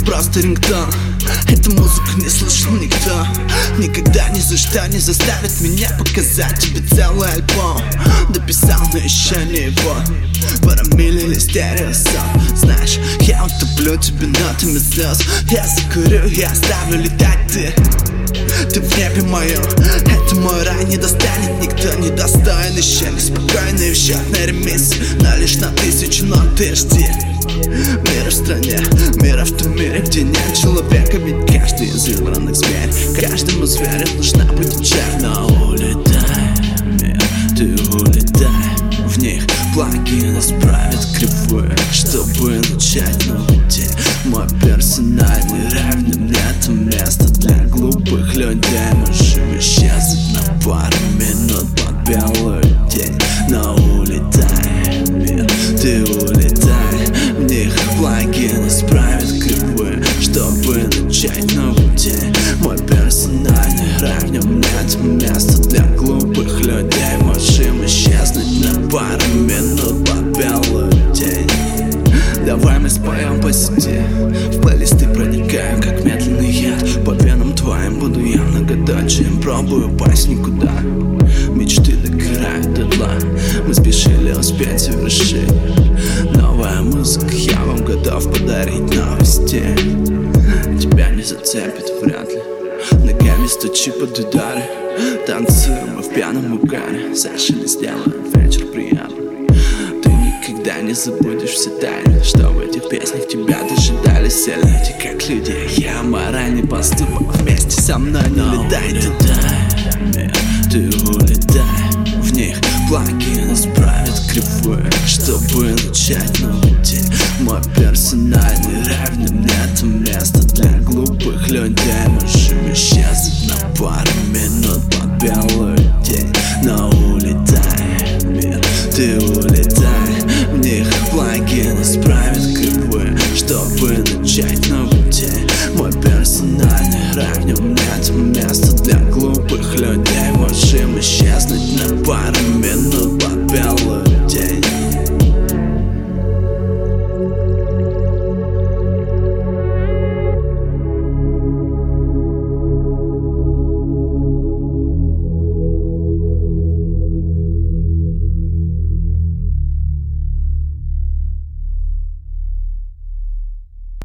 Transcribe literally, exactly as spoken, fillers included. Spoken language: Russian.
просто рингтон. Эту музыку не слышал никто. Никогда ни за что не заставит меня показать тебе целый альбом. Дописал, но еще не его. Парамиль или стереосон. Знаешь, я утоплю тебе нотами слез. Я закурю, я оставлю летать ты. Ты в небе моем, это мой рай. Не достанет никто, не достоин. Еще неспокойный в счетной ремиссии, но лишь на тысячу, но ты жди. Мир в стране, мир в том мире, где нет человека. Ведь каждый из избранных зверь, каждому зверю нужна будет чернь. Но улетай, мир, ты улетай. В них плагин исправит кривую, чтобы начать новый день. Мой персональный равный мне это место для глупых людей. Можем исчезнуть на пару минут под белый день. Но улетай, мир, ты улетай. В них плагин исправит кривую, чтобы начать новый день. Мой персональный равный мне это место для глупых людей. Можем исчезнуть на пару минут под белый день. Давай мы споем по сети, в плейлисты проникаем, как медленный яд. По венам твоим буду я многоточием, пробую пасть никуда. Мечты догорают дотла, мы спешили успеть совершить. Новая музыка, я вам готов подарить новости. Тебя не зацепит вряд ли, ногами стучи под удары. Танцуем мы в пьяном угаре, зашили, сделаем вечер приятный. Никогда не забудешь все тайны, что в этих песнях тебя дожидались. Все люди как люди, я моральный поступок. Вместе со мной не летайте. Улетай, мир, ты улетай. В них плагин исправит кривую, чтобы начать новый день. Мой персональный равный мне это место для глупых людей. Можем исчезнуть на пару минут под белую